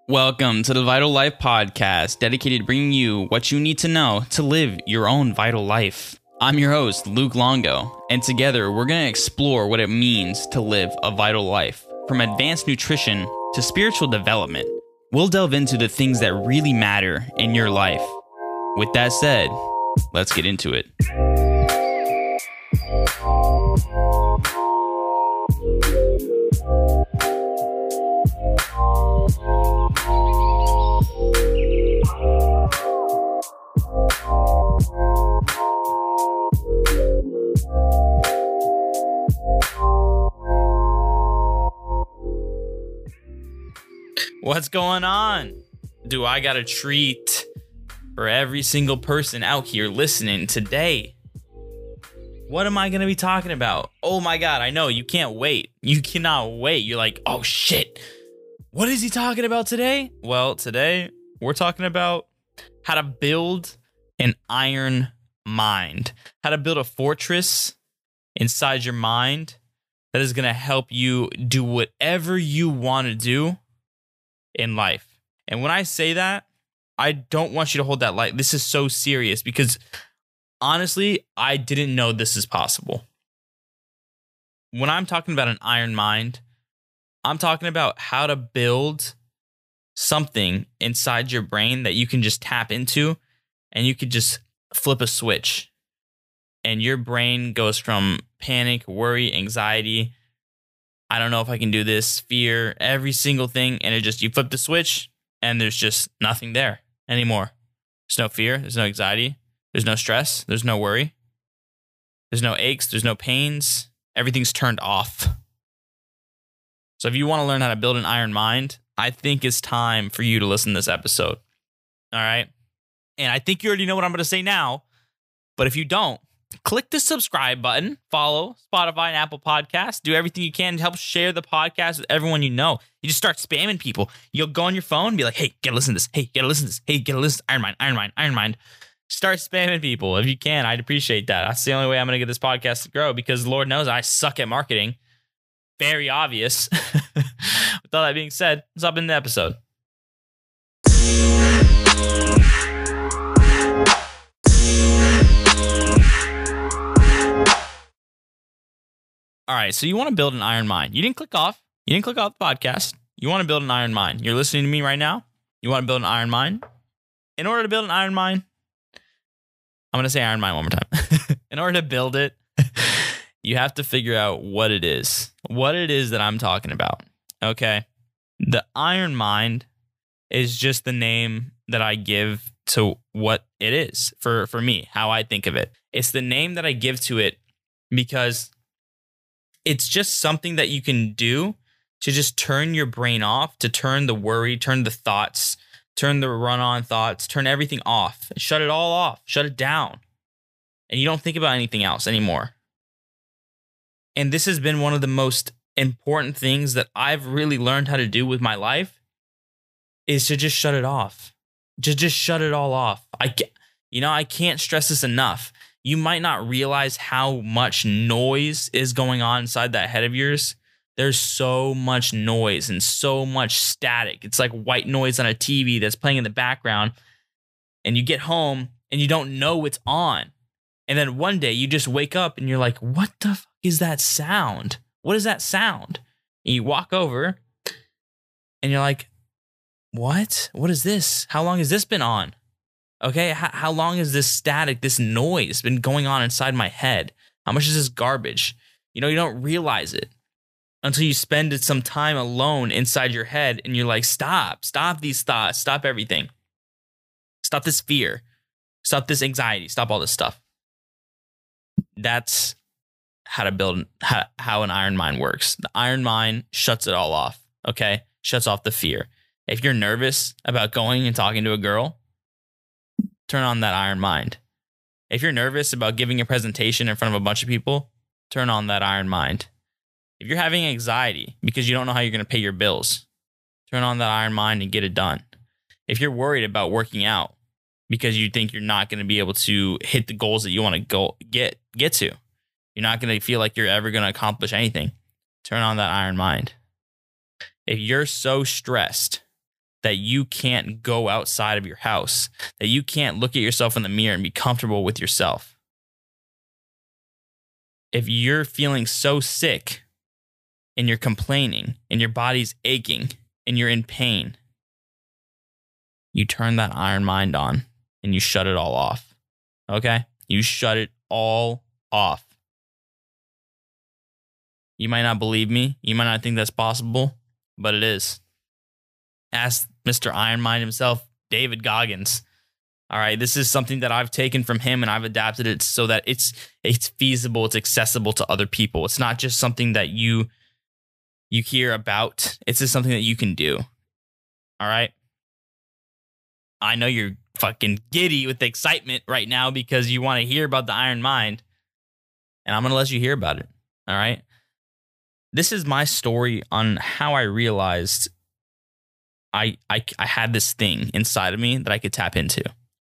Welcome to the Vital Life Podcast, dedicated to bringing you what you need to know to live your own vital life. I'm your host, Luke Longo, and together we're going to explore what it means to live a vital life. From advanced nutrition to spiritual development, we'll delve into the things that really matter in your life. With that said, let's get into it. What's going on? Do I got a treat for every single person out here listening today? What am I going to be talking about? Oh my God, I know, you can't wait. You cannot wait. You're like, oh shit, what is he talking about today? Well, today we're talking about how to build an iron mind, how to build a fortress inside your mind that is going to help you do whatever you want to do in life. And when I say that, I don't want you to hold that light. This is so serious because honestly, I didn't know this is possible. When I'm talking about an iron mind, I'm talking about how to build something inside your brain that you can just tap into and you could just flip a switch and your brain goes from panic, worry, anxiety, I don't know if I can do this, fear, every single thing. And you flip the switch and there's just nothing there anymore. There's no fear. There's no anxiety. There's no stress. There's no worry. There's no aches. There's no pains. Everything's turned off. So if you want to learn how to build an iron mind, I think it's time for you to listen to this episode. All right. And I think you already know what I'm going to say now. But if you don't, click the subscribe button, follow Spotify and Apple Podcasts, do everything you can to help share the podcast with everyone you know. You just start spamming people. You'll go on your phone and be like, hey, gotta listen to this. Hey, gotta listen to this. Hey, gotta listen to Iron Mind, Iron Mind, Iron Mind. Start spamming people if you can. I'd appreciate that. That's the only way I'm going to get this podcast to grow because Lord knows I suck at marketing. Very obvious. With all that being said, let's hop in the episode. All right, so you want to build an iron mind. You didn't click off. You didn't click off the podcast. You want to build an iron mind. You're listening to me right now. You want to build an iron mind. In order to build an iron mind, I'm going to say iron mind one more time. In order to build it, you have to figure out what it is that I'm talking about. Okay. The iron mind is just the name that I give to what it is for me, how I think of it. It's the name that I give to it because it's just something that you can do to just turn your brain off, to turn the worry, turn the thoughts, turn the run-on thoughts, turn everything off, shut it all off, shut it down. And you don't think about anything else anymore. And this has been one of the most important things that I've really learned how to do with my life is to just shut it off. Just shut it all off. I can't stress this enough. You might not realize how much noise is going on inside that head of yours. There's so much noise and so much static. It's like white noise on a TV that's playing in the background. And you get home and you don't know it's on. And then one day you just wake up and you're like, what the fuck is that sound? What is that sound? And you walk over and you're like, what? What is this? How long has this been on? Okay, how long has this static, this noise been going on inside my head? How much is this garbage? You don't realize it until you spend some time alone inside your head and you're like, stop these thoughts, stop everything. Stop this fear, stop this anxiety, stop all this stuff. That's how to build, how an iron mind works. The iron mind shuts it all off, okay? Shuts off the fear. If you're nervous about going and talking to a girl, turn on that iron mind. If you're nervous about giving a presentation in front of a bunch of people, turn on that iron mind. If you're having anxiety because you don't know how you're going to pay your bills, turn on that iron mind and get it done. If you're worried about working out because you think you're not going to be able to hit the goals that you want to get to, you're not going to feel like you're ever going to accomplish anything, turn on that iron mind. If you're so stressed that you can't go outside of your house, that you can't look at yourself in the mirror and be comfortable with yourself. If you're feeling so sick and you're complaining and your body's aching and you're in pain, you turn that iron mind on and you shut it all off. Okay? You shut it all off. You might not believe me. You might not think that's possible, but it is. Ask Mr. Iron Mind himself, David Goggins. All right, this is something that I've taken from him and I've adapted it so that it's feasible, it's accessible to other people. It's not just something that you hear about. It's just something that you can do. All right? I know you're fucking giddy with excitement right now because you want to hear about the Iron Mind, and I'm going to let you hear about it. All right? This is my story on how I realized I had this thing inside of me that I could tap into.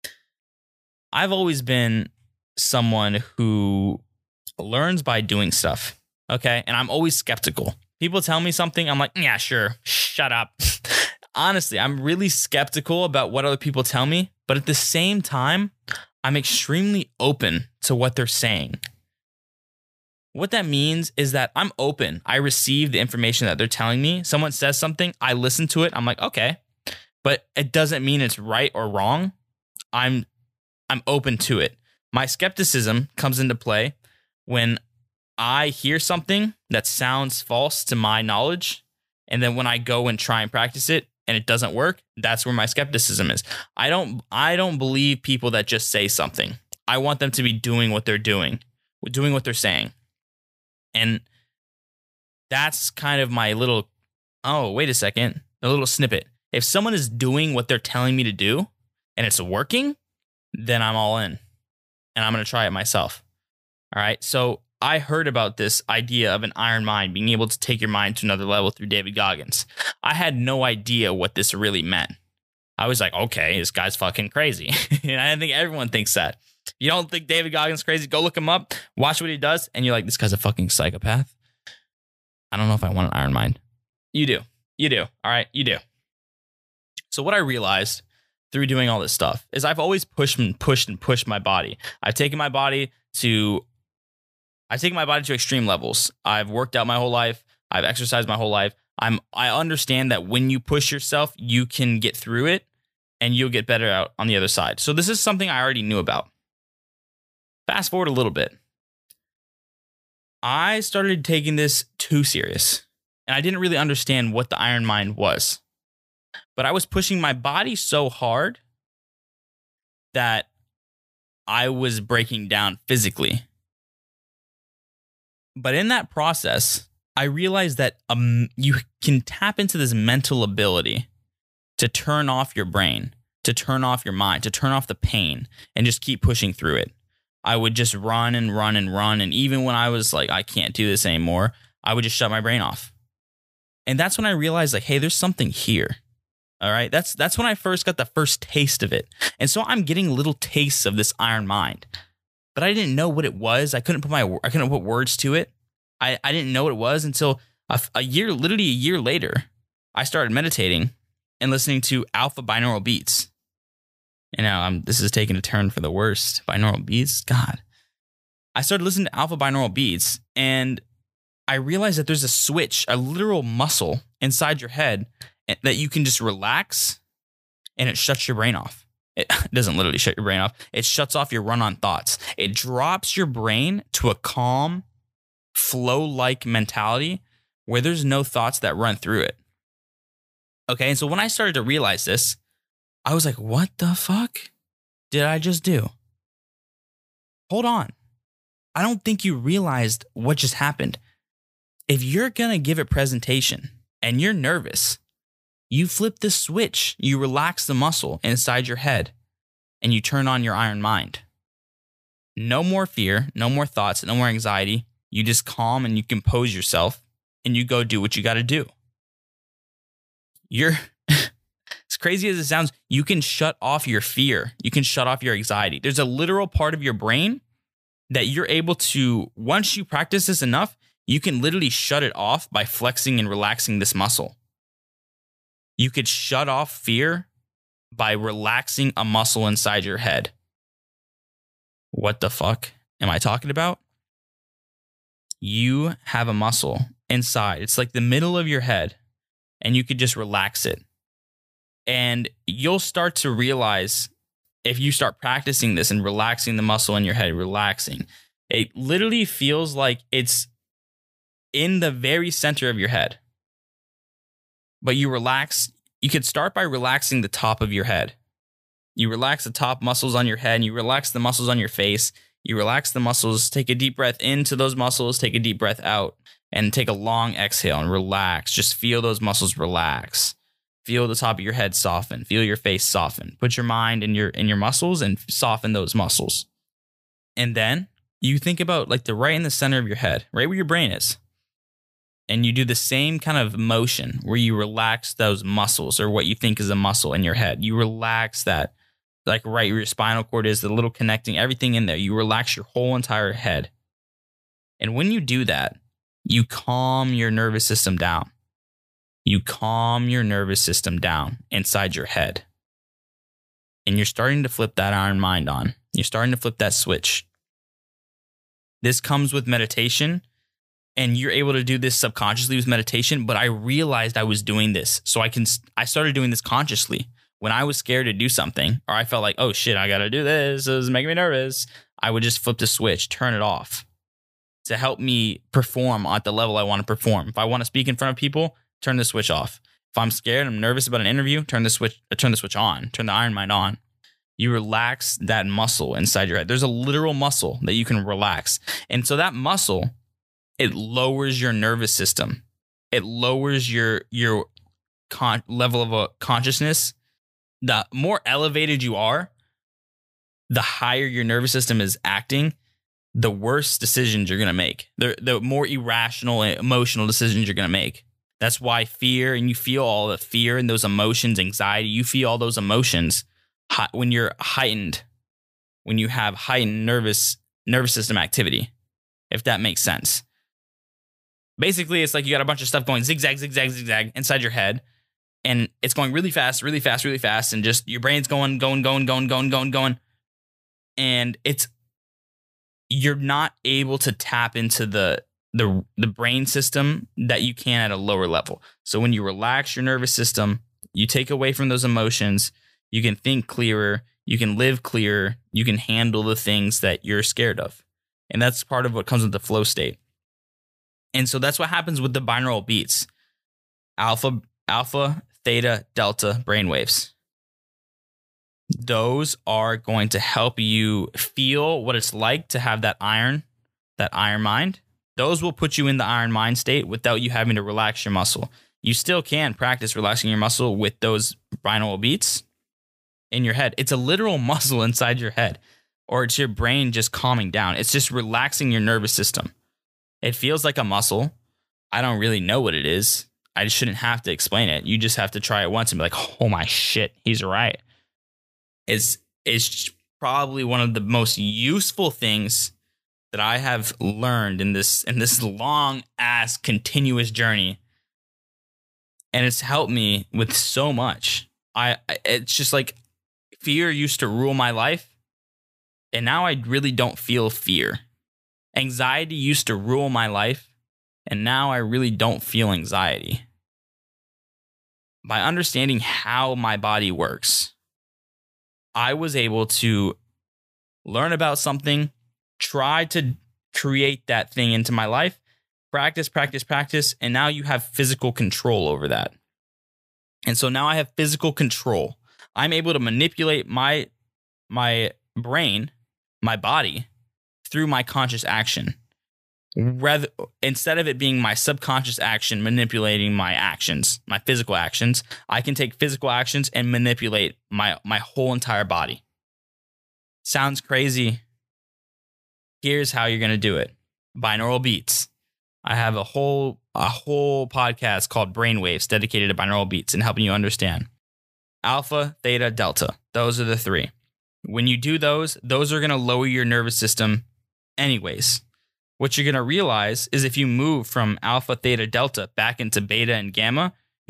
I've always been someone who learns by doing stuff, okay? And I'm always skeptical. People tell me something, I'm like, yeah, sure, shut up. Honestly, I'm really skeptical about what other people tell me, but at the same time, I'm extremely open to what they're saying. What that means is that I'm open. I receive the information that they're telling me. Someone says something, I listen to it. I'm like, okay, but it doesn't mean it's right or wrong. I'm open to it. My skepticism comes into play when I hear something that sounds false to my knowledge, and then when I go and try and practice it and it doesn't work, that's where my skepticism is. I don't believe people that just say something. I want them to be doing what they're doing what they're saying. And that's kind of my little, oh, wait a second, a little snippet. If someone is doing what they're telling me to do and it's working, then I'm all in and I'm going to try it myself. All right. So I heard about this idea of an iron mind, being able to take your mind to another level through David Goggins. I had no idea what this really meant. I was like, okay, this guy's fucking crazy. And I think everyone thinks that. You don't think David Goggins is crazy? Go look him up, watch what he does, and you're like, this guy's a fucking psychopath. I don't know if I want an iron mind. You do. You do. All right, you do. So what I realized through doing all this stuff is I've always pushed my body. I've taken my body to extreme levels. I've worked out my whole life. I've exercised my whole life. I understand that when you push yourself, you can get through it and you'll get better out on the other side. So this is something I already knew about. Fast forward a little bit. I started taking this too serious, and I didn't really understand what the iron mind was. But I was pushing my body so hard that I was breaking down physically. But in that process, I realized that you can tap into this mental ability to turn off your brain, to turn off your mind, to turn off the pain, and just keep pushing through it. I would just run and run and run. And even when I was like, I can't do this anymore, I would just shut my brain off. And that's when I realized, like, hey, there's something here. All right. That's when I first got the first taste of it. And so I'm getting little tastes of this iron mind, but I didn't know what it was. I couldn't put words to it. I didn't know what it was until literally a year later, I started meditating and listening to alpha binaural beats. And now this is taking a turn for the worst. Binaural beats? God. I started listening to alpha binaural beats, and I realized that there's a switch, a literal muscle inside your head that you can just relax, and it shuts your brain off. It doesn't literally shut your brain off. It shuts off your run-on thoughts. It drops your brain to a calm, flow-like mentality where there's no thoughts that run through it. Okay, and so when I started to realize this, I was like, what the fuck did I just do? Hold on. I don't think you realized what just happened. If you're going to give a presentation and you're nervous, you flip the switch, you relax the muscle inside your head, and you turn on your iron mind. No more fear, no more thoughts, no more anxiety. You just calm and you compose yourself and you go do what you got to do. As crazy as it sounds, you can shut off your fear. You can shut off your anxiety. There's a literal part of your brain that you're able to, once you practice this enough, you can literally shut it off by flexing and relaxing this muscle. You could shut off fear by relaxing a muscle inside your head. What the fuck am I talking about? You have a muscle inside. It's like the middle of your head, and you could just relax it. And you'll start to realize, if you start practicing this and relaxing the muscle in your head, relaxing, it literally feels like it's in the very center of your head. But you relax. You could start by relaxing the top of your head. You relax the top muscles on your head, and you relax the muscles on your face. You relax the muscles, take a deep breath into those muscles, take a deep breath out, and take a long exhale and relax. Just feel those muscles relax. Feel the top of your head soften. Feel your face soften. Put your mind in your muscles and soften those muscles. And then you think about like the right in the center of your head, right where your brain is. And you do the same kind of motion where you relax those muscles, or what you think is a muscle in your head. You relax that, like right where your spinal cord is, the little connecting, everything in there. You relax your whole entire head. And when you do that, you calm your nervous system down. You calm your nervous system down inside your head. And you're starting to flip that iron mind on. You're starting to flip that switch. This comes with meditation, and you're able to do this subconsciously with meditation, but I realized I was doing this. So I started doing this consciously. When I was scared to do something, or I felt like, oh shit, I got to do this, this is making me nervous, I would just flip the switch, turn it off to help me perform at the level I want to perform. If I want to speak in front of people, turn the switch off. If I'm scared, I'm nervous about an interview, turn the switch on, turn the iron mind on. You relax that muscle inside your head. There's a literal muscle that you can relax. And so that muscle, it lowers your nervous system. It lowers your level of consciousness. The more elevated you are, the higher your nervous system is acting, the worse decisions you're going to make. The more irrational and emotional decisions you're going to make. That's why fear, and you feel all the fear and those emotions, anxiety, you feel all those emotions when you're heightened, when you have heightened nervous system activity, if that makes sense. Basically, it's like you got a bunch of stuff going zigzag, zigzag, zigzag inside your head. And it's going really fast, really fast, really fast. And just your brain's going. And you're not able to tap into the brain system that you can at a lower level. So when you relax your nervous system, you take away from those emotions, you can think clearer, you can live clearer, you can handle the things that you're scared of. And that's part of what comes with the flow state. And so that's what happens with the binaural beats. Alpha, theta, delta brainwaves. Those are going to help you feel what it's like to have that iron mind. Those will put you in the iron mind state without you having to relax your muscle. You still can practice relaxing your muscle with those binaural beats in your head. It's a literal muscle inside your head, or it's your brain just calming down. It's just relaxing your nervous system. It feels like a muscle. I don't really know what it is. I shouldn't have to explain it. You just have to try it once and be like, oh my shit, he's right. It's probably one of the most useful things that I have learned in this long ass continuous journey. And it's helped me with so much. It's just like fear used to rule my life, and now I really don't feel fear. Anxiety used to rule my life, and now I really don't feel anxiety. By understanding how my body works, I was able to learn about something, try to create that thing into my life, practice, and now you have physical control over that. And so now I have physical control. I'm able to manipulate my brain, my body, through my conscious action. Instead of it being my subconscious action manipulating my actions, my physical actions, I can take physical actions and manipulate my whole entire body. Sounds crazy. Here's how you're going to do it. Binaural beats. I have a whole podcast called Brainwaves dedicated to binaural beats and helping you understand. Alpha, theta, delta. Those are the three. When you do those are going to lower your nervous system anyways. What you're going to realize is if you move from alpha, theta, delta back into beta and gamma,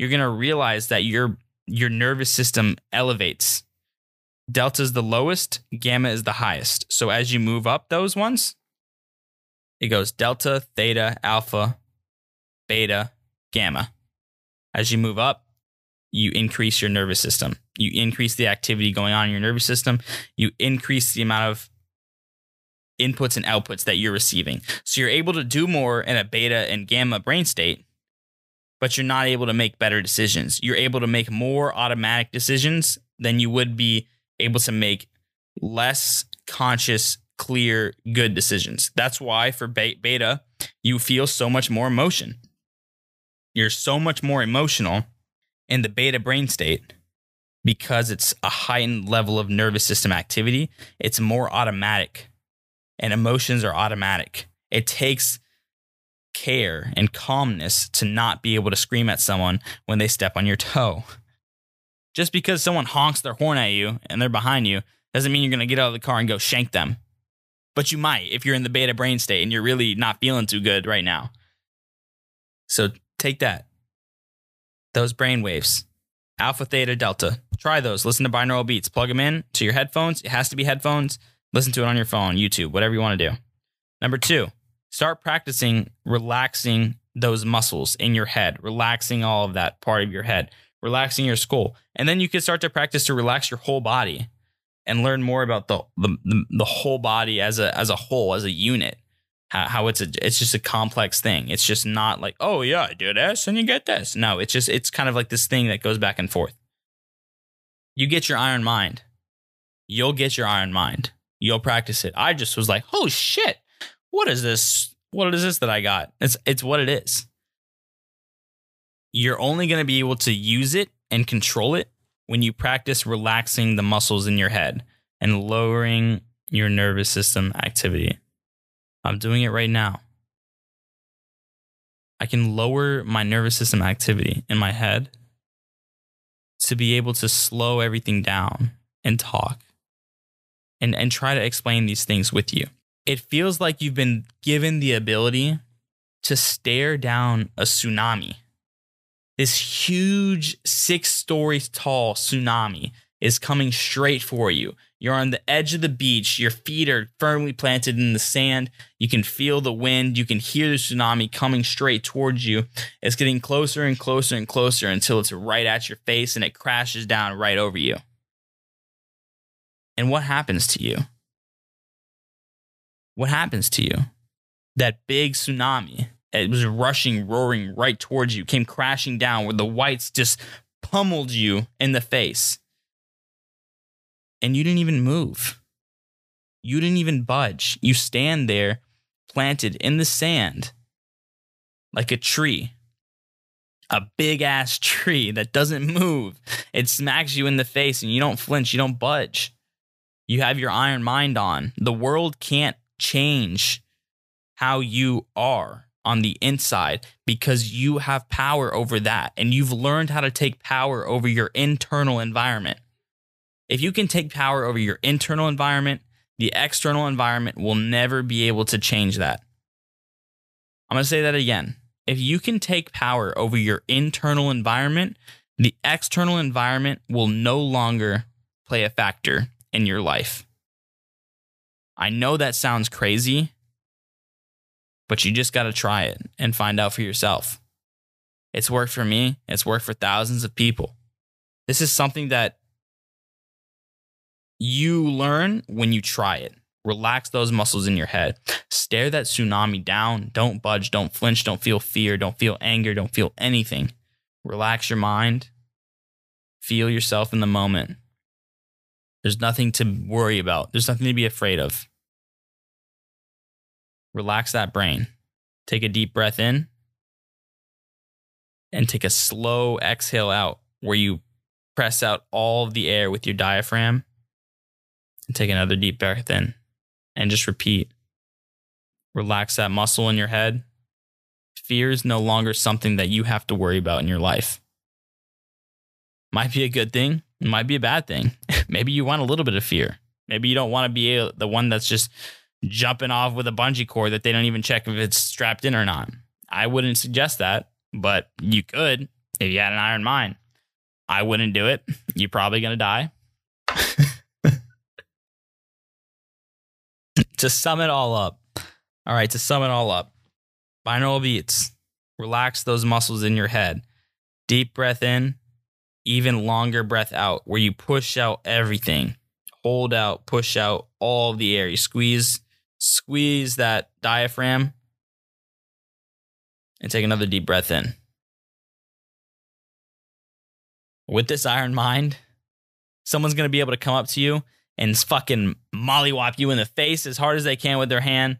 you're going to realize that your nervous system elevates. Delta is the lowest, gamma is the highest. So as you move up those ones, it goes delta, theta, alpha, beta, gamma. As you move up, you increase your nervous system. You increase the activity going on in your nervous system. You increase the amount of inputs and outputs that you're receiving. So you're able to do more in a beta and gamma brain state, but you're not able to make better decisions. You're able to make more automatic decisions than you would be able to make less conscious, clear, good decisions. That's why for beta, you feel so much more emotion. You're so much more emotional in the beta brain state because it's a heightened level of nervous system activity. It's more automatic, and emotions are automatic. It takes care and calmness to not be able to scream at someone when they step on your toe. Just because someone honks their horn at you and they're behind you doesn't mean you're going to get out of the car and go shank them. But you might if you're in the beta brain state and you're really not feeling too good right now. So take that. Those brain waves. Alpha, theta, delta. Try those. Listen to binaural beats. Plug them in to your headphones. It has to be headphones. Listen to it on your phone, YouTube, whatever you want to do. Number 2, start practicing relaxing those muscles in your head, relaxing all of that part of your head, relaxing your skull. And then you can start to practice to relax your whole body and learn more about the whole body as a whole, as a unit. How it's just a complex thing. It's just not like, oh yeah, I do this and you get this. No, it's kind of like this thing that goes back and forth. You get your iron mind. You'll get your iron mind. You'll practice it. I just was like, oh shit, what is this? What is this that I got? It's what it is. You're only going to be able to use it and control it when you practice relaxing the muscles in your head and lowering your nervous system activity. I'm doing it right now. I can lower my nervous system activity in my head to be able to slow everything down and talk and try to explain these things with you. It feels like you've been given the ability to stare down a tsunami. This huge 6 stories tall tsunami is coming straight for you. You're on the edge of the beach. Your feet are firmly planted in the sand. You can feel the wind. You can hear the tsunami coming straight towards you. It's getting closer and closer and closer until it's right at your face and it crashes down right over you. And what happens to you? What happens to you? That big tsunami, it was rushing, roaring right towards you, came crashing down where the whites just pummeled you in the face. And you didn't even move. You didn't even budge. You stand there planted in the sand like a tree. A big ass tree that doesn't move. It smacks you in the face and you don't flinch. You don't budge. You have your iron mind on. The world can't change how you are on the inside because you have power over that. And you've learned how to take power over your internal environment. If you can take power over your internal environment, the external environment will never be able to change that. I'm going to say that again. If you can take power over your internal environment, the external environment will no longer play a factor in your life. I know that sounds crazy, but you just got to try it and find out for yourself. It's worked for me. It's worked for thousands of people. This is something that you learn when you try it. Relax those muscles in your head. Stare that tsunami down. Don't budge. Don't flinch. Don't feel fear. Don't feel anger. Don't feel anything. Relax your mind. Feel yourself in the moment. There's nothing to worry about. There's nothing to be afraid of. Relax that brain. Take a deep breath in and take a slow exhale out where you press out all of the air with your diaphragm. And take another deep breath in and just repeat. Relax that muscle in your head. Fear is no longer something that you have to worry about in your life. Might be a good thing. It might be a bad thing. Maybe you want a little bit of fear. Maybe you don't want to be the one that's just jumping off with a bungee cord that they don't even check if it's strapped in or not. I wouldn't suggest that, but you could if you had an iron mind. I wouldn't do it. You're probably going to die. To sum it all up. All right, to sum it all up. Binaural beats. Relax those muscles in your head. Deep breath in, even longer breath out, where you push out everything. Hold out, push out all the air. You squeeze that diaphragm and take another deep breath in. With this iron mind, someone's going to be able to come up to you and fucking mollywop you in the face as hard as they can with their hand.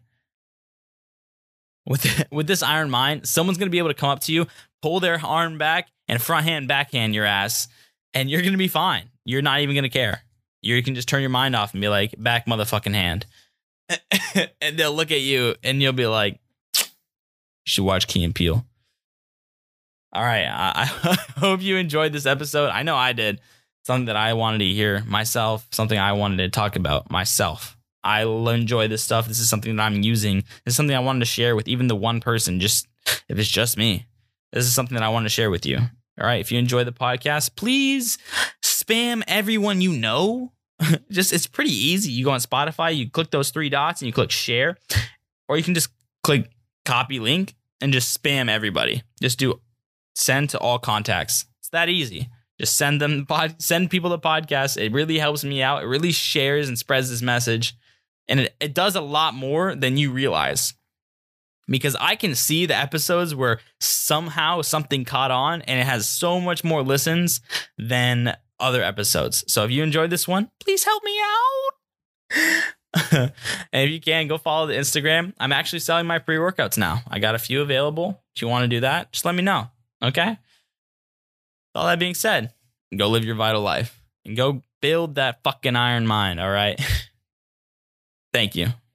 With this iron mind, someone's going to be able to come up to you, pull their arm back, and front hand, backhand your ass, and you're going to be fine. You're not even going to care. You can just turn your mind off and be like, back motherfucking hand. And they'll look at you, and you'll be like, you should watch Key and Peele. All right, I hope you enjoyed this episode. I know I did. Something that I wanted to hear myself, something I wanted to talk about myself. I enjoy this stuff. This is something that I'm using. This is something I wanted to share with even the one person, just if it's just me. This is something that I want to share with you. All right, if you enjoy the podcast, please spam everyone you know. It's pretty easy. You go on Spotify, you click those 3 dots and you click share, or you can just click copy link and just spam everybody. Just do send to all contacts. It's that easy. Just send people the podcast. It really helps me out. It really shares and spreads this message. And it does a lot more than you realize. Because I can see the episodes where somehow something caught on and it has so much more listens than other episodes. So if you enjoyed this one, please help me out. And if you can, go follow the Instagram. I'm actually selling my pre-workouts now. I got a few available. If you want to do that, just let me know. Okay? All that being said, go live your vital life and go build that fucking iron mind. All right? Thank you.